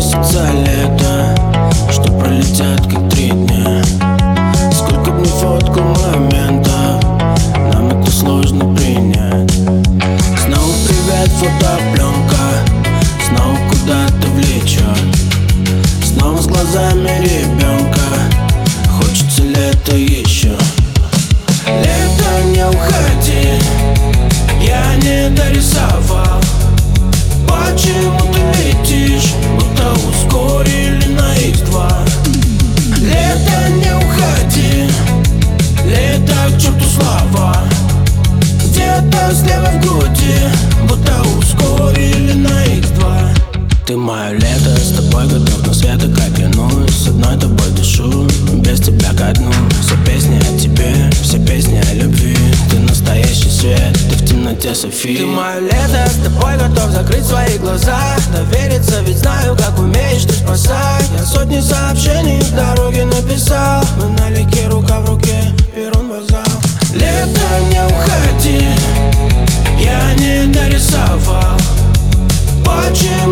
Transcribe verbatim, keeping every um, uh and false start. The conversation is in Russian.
месяца, лето, что пролетят как три дня. Сколько б ни фотку моментов, нам это сложно принять. Снова привет, фотопленка, снова куда-то влечет. Снова с глазами ребенка, хочется лето еще. Лето, не уходи, я не дорисовал. Почему ты летишь, будто ускорили на икс два? Лето, не уходи, лето, к черту слова. Где-то слева в груди, будто ускорили на икс два. Ты мое лето, с тобой готов на свет, и как клянусь, с одной тобой дышу, без тебя ко дну. Все песни о тебе, все песни о любви. Ты настоящий свет, ты в темноте Софии. Ты мое лето, с тобой готов закрыть свои глаза, довериться, ведь знаю, как умеешь ты спасать. Я сотни сообщений в дороге написал, мы налегке, рука в руке, перрон, вокзал. Лето, не уходи, я не дорисовал. Почему